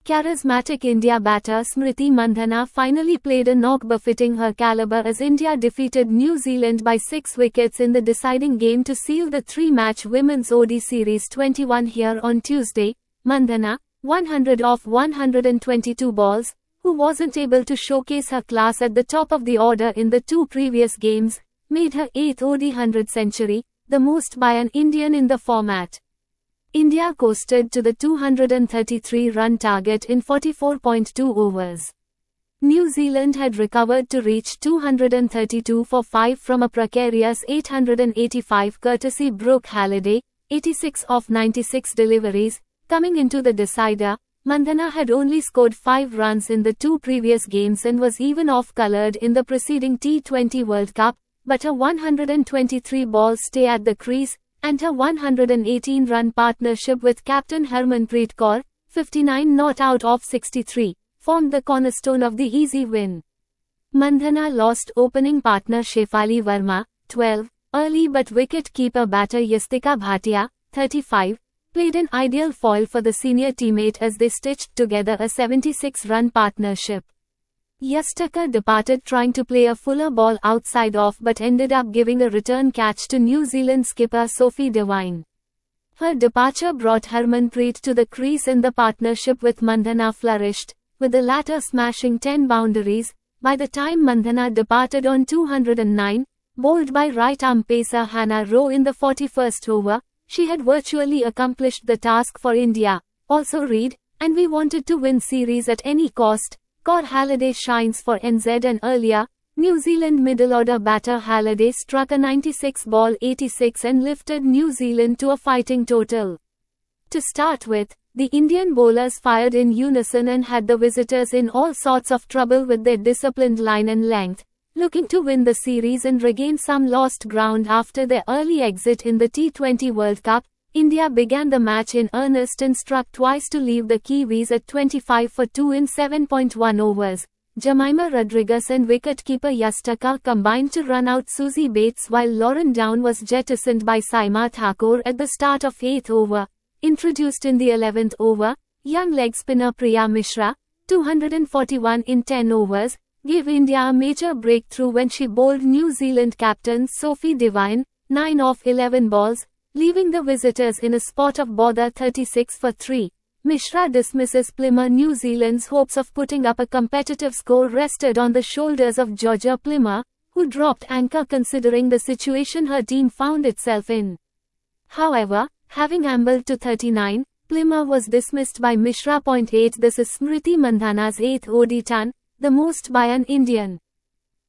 Charismatic India batter Smriti Mandhana finally played a knock befitting her caliber as India defeated New Zealand by 6 wickets in the deciding game to seal the 3-match Women's ODI Series 21 here on Tuesday. Mandhana, 100 off 122 balls, who wasn't able to showcase her class at the top of the order in the 2 previous games, made her 8th ODI 100 century, the most by an Indian in the format. India coasted to the 233-run target in 44.2 overs. New Zealand had recovered to reach 232 for 5 from a precarious 885 courtesy Brooke Halliday, 86 of 96 deliveries. Coming into the decider, Mandhana had only scored 5 runs in the 2 previous games and was even off-colored in the preceding T20 World Cup, but her 123-ball stay at the crease, and her 118-run partnership with captain Harmanpreet Kaur, 59 not out of 63, formed the cornerstone of the easy win. Mandhana lost opening partner Shefali Verma, 12, early but wicket-keeper batter Yastika Bhatia, 35, played an ideal foil for the senior teammate as they stitched together a 76-run partnership. Yastika departed trying to play a fuller ball outside off but ended up giving a return catch to New Zealand skipper Sophie Devine. Her departure brought Harmanpreet to the crease and the partnership with Mandhana flourished, with the latter smashing 10 boundaries. By the time Mandhana departed on 209, bowled by right-arm pacer Hannah Rowe in the 41st over, she had virtually accomplished the task for India. Also read, and we wanted to win series at any cost. Kaur Halliday shines for NZ and earlier, New Zealand middle-order batter Halliday struck a 96-ball 86 and lifted New Zealand to a fighting total. To start with, the Indian bowlers fired in unison and had the visitors in all sorts of trouble with their disciplined line and length, looking to win the series and regain some lost ground after their early exit in the T20 World Cup. India began the match in earnest and struck twice to leave the Kiwis at 25 for 2 in 7.1 overs. Jemimah Rodriguez and wicketkeeper Yastika combined to run out Suzie Bates while Lauren Down was jettisoned by Saima Thakur at the start of 8th over. Introduced in the 11th over, young leg spinner Priya Mishra, 241 in 10 overs, gave India a major breakthrough when she bowled New Zealand captain Sophie Devine, 9 off 11 balls, leaving the visitors in a spot of bother 36 for 3. Mishra dismisses Plimmer. New Zealand's hopes of putting up a competitive score rested on the shoulders of Georgia Plimmer, who dropped anchor considering the situation her team found itself in. However, having ambled to 39, Plimmer was dismissed by Mishra. 8 This is Smriti Mandhana's 8th ODI ton, the most by an Indian.